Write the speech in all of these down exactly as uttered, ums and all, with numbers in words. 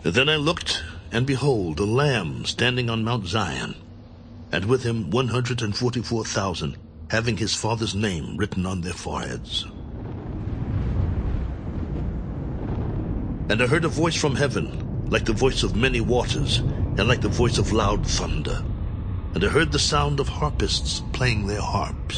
Then I looked, and behold, a Lamb standing on Mount Zion, and with him one hundred and forty-four thousand, having his Father's name written on their foreheads. And I heard a voice from heaven, like the voice of many waters, and like the voice of loud thunder. And I heard the sound of harpists playing their harps.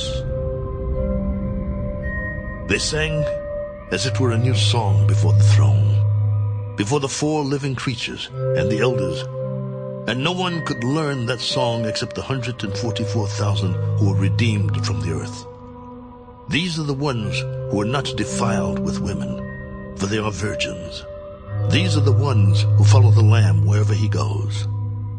They sang as it were a new song before the throne, before the four living creatures and the elders. And no one could learn that song except the one hundred and forty-four thousand who were redeemed from the earth. These are the ones who are not defiled with women, for they are virgins. These are the ones who follow the Lamb wherever he goes.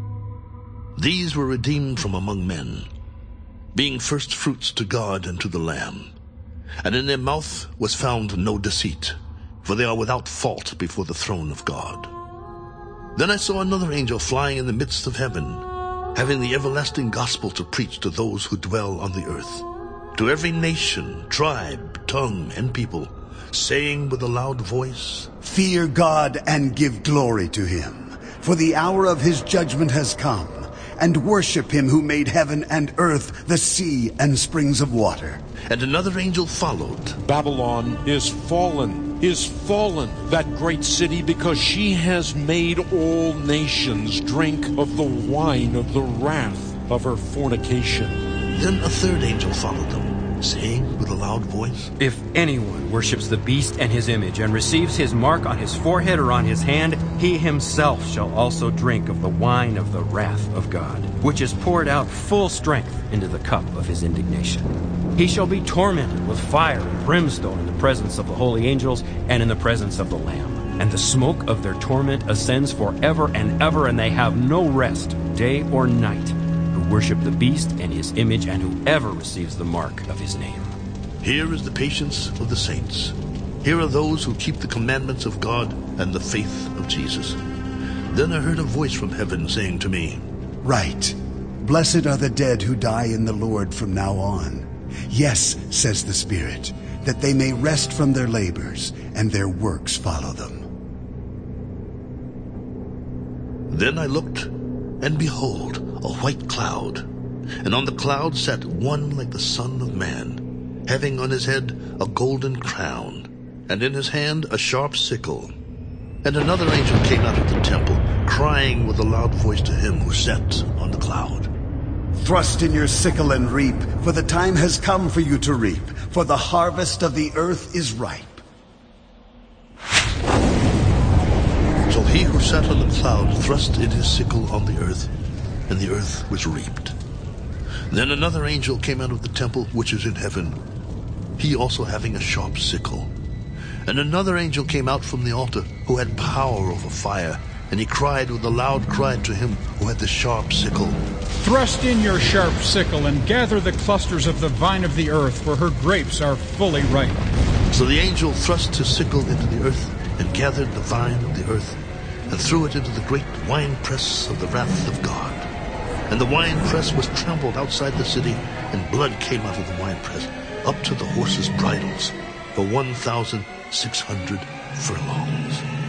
These were redeemed from among men, being first fruits to God and to the Lamb. And in their mouth was found no deceit, for they are without fault before the throne of God. Then I saw another angel flying in the midst of heaven, having the everlasting gospel to preach to those who dwell on the earth, to every nation, tribe, tongue, and people, saying with a loud voice, "Fear God and give glory to him, for the hour of his judgment has come, and worship him who made heaven and earth, the sea, and springs of water." And another angel followed. "Babylon is fallen, is fallen, that great city, because she has made all nations drink of the wine of the wrath of her fornication." Then a third angel followed them, saying with a loud voice, "If anyone worships the beast and his image, and receives his mark on his forehead or on his hand, he himself shall also drink of the wine of the wrath of God, which is poured out full strength into the cup of his indignation. He shall be tormented with fire and brimstone in the presence of the holy angels and in the presence of the Lamb. And the smoke of their torment ascends forever and ever, and they have no rest, day or night, who worship the beast and his image, and whoever receives the mark of his name." Here is the patience of the saints. Here are those who keep the commandments of God and the faith of Jesus. Then I heard a voice from heaven saying to me, "Write, blessed are the dead who die in the Lord from now on. Yes, says the Spirit, that they may rest from their labors, and their works follow them." Then I looked, and behold, a white cloud, and on the cloud sat one like the Son of Man, having on his head a golden crown, and in his hand a sharp sickle. And another angel came out of the temple, crying with a loud voice to him who sat on the cloud, "Thrust in your sickle and reap, for the time has come for you to reap, for the harvest of the earth is ripe." So he who sat on the cloud thrust in his sickle on the earth, and the earth was reaped. Then another angel came out of the temple which is in heaven, he also having a sharp sickle. And another angel came out from the altar, who had power over fire, and he cried with a loud cry to him who had the sharp sickle, "Thrust in your sharp sickle and gather the clusters of the vine of the earth, for her grapes are fully ripe." So the angel thrust his sickle into the earth, and gathered the vine of the earth, and threw it into the great winepress of the wrath of God. And the winepress was trampled outside the city, and blood came out of the winepress up to the horses' bridles, for one thousand six hundred furlongs.